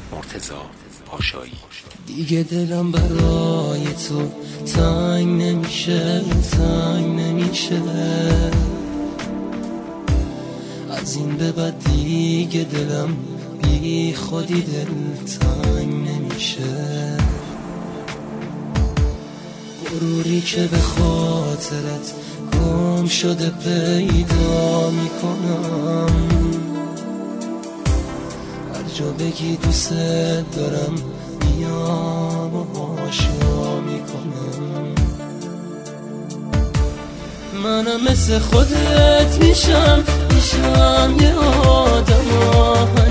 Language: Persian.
مرتضی پاشایی. دیگه دلم برای تو تنگ نمیشه، تنگ نمیشه. از این به بعد دیگه دلم بی خودی دلتنگ نمیشه. غروری که به خاطرت گم شده پیدا میکنم، هر جا بگی دوست دارم میام و آشنا میکنم. منم مثل خودت میشم یه آدم